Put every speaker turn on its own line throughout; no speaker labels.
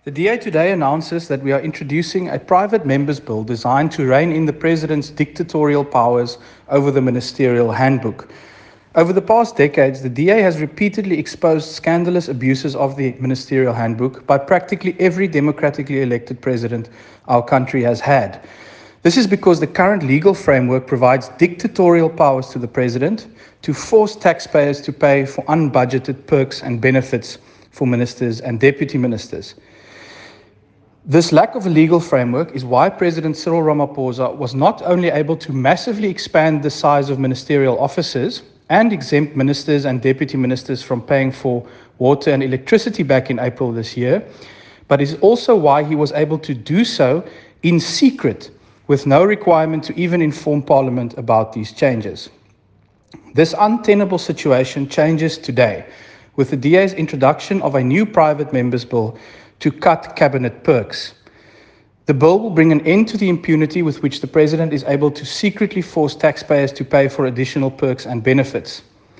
The DA today announces that we are introducing a private members' bill designed to rein in the President's dictatorial powers over the ministerial handbook. Over the past decades, the DA has repeatedly exposed scandalous abuses of the ministerial handbook by practically every democratically elected president our country has had. This is because the current legal framework provides dictatorial powers to the President to force taxpayers to pay for unbudgeted perks and benefits for ministers and deputy ministers. This lack of a legal framework is why President Cyril Ramaphosa was not only able to massively expand the size of ministerial offices and exempt ministers and deputy ministers from paying for water and electricity back in April this year, but is also why he was able to do so in secret with no requirement to even inform Parliament about these changes. This untenable situation changes today with the DA's introduction of a new private members' bill to cut cabinet perks. The bill will bring an end to the impunity with which the President is able to secretly force taxpayers to pay for additional perks and benefits.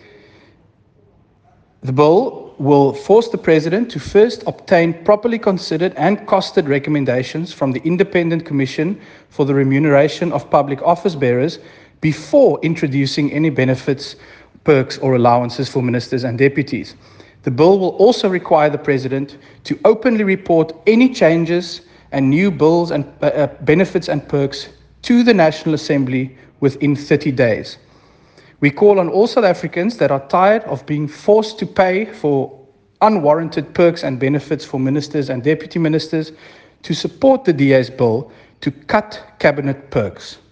The bill will force the President to first obtain properly considered and costed recommendations from the Independent Commission for the Remuneration of Public Office Bearers before introducing any benefits, perks or allowances for ministers and deputies. The bill will also require the President to openly report any changes and new bills and benefits and perks to the National Assembly within 30 days. We call on all South Africans that are tired of being forced to pay for unwarranted perks and benefits for ministers and deputy ministers to support the DA's bill to cut cabinet perks.